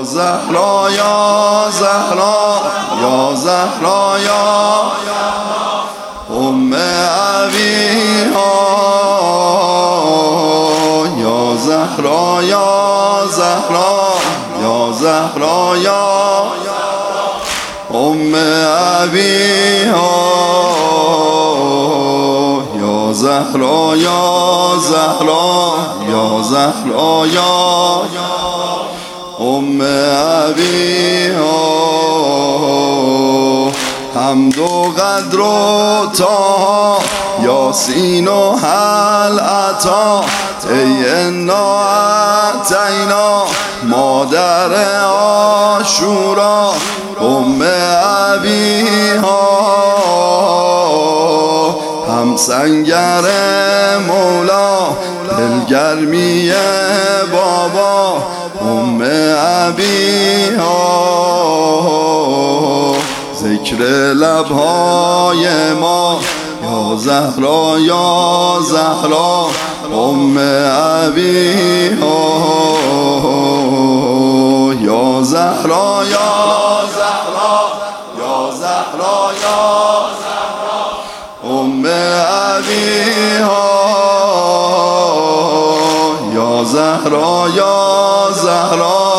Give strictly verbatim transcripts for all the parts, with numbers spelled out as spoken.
زهرا یا زهرا یا زهرا یا ام ابیها یا زهرا یا زهرا یا زهرا یا ام ابیها یا زهرا یا زهرا یا زهرا یا ام ابیها حمد و قدر و تا یاسین و هل عطا ای انا اعطینا مادر عاشورا ام ابیها هم سنگر مولا دلگرمی بابا ام ابیها ذکر لبهای ما یا زهرا یا زهرا ام ابیها یا زهرا یا زهرا یا زهرا یا ام ابیها یا زهرا یا زهرا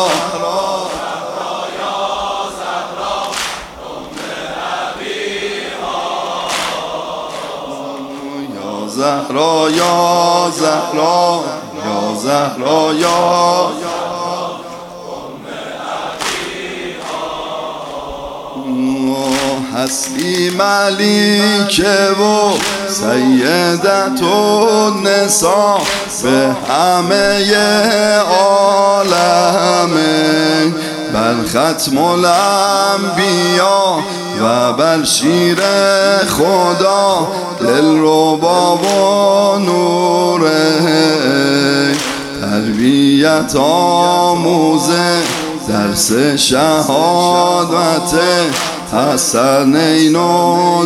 زهرا یا زهرا یا زهرا یا هستی ملیکه و سیدت النساء به همه عالم بر ختم الانبیا و بر شیر خدا دلربا و نوره تربیت آموزه درس شهادت حسنین و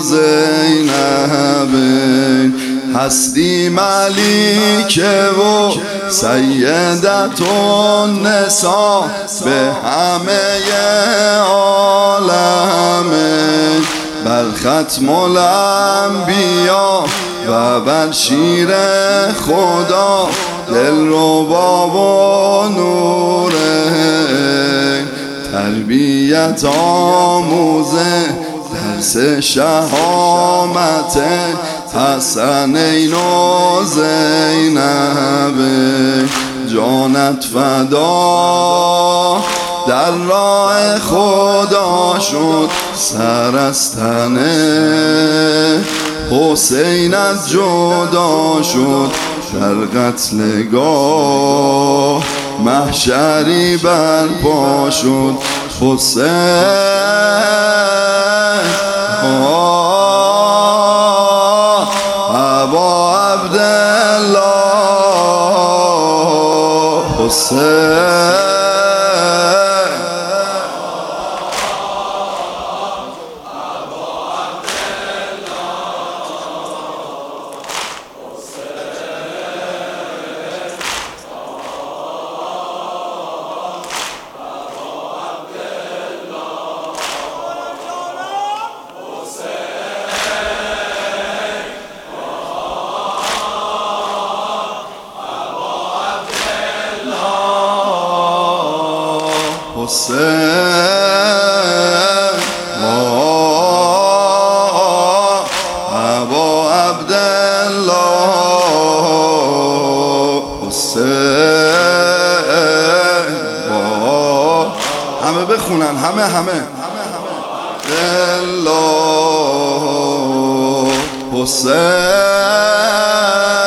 زینبین هستی ملیکه و سیدت النساء به همه عالم بر ختم الانبیا و بر شیر خدا دلربا و نوره تربیت آموزه درس شهامت حسنین و زینب جانت فدا در راه خدا شد سر از تن حسینت جدا شد در قتلگاه محشری برپا شد حسین ابا عبدالله حسین حسین ابا عبدالله حسین همه بخونن همه همه الله حسین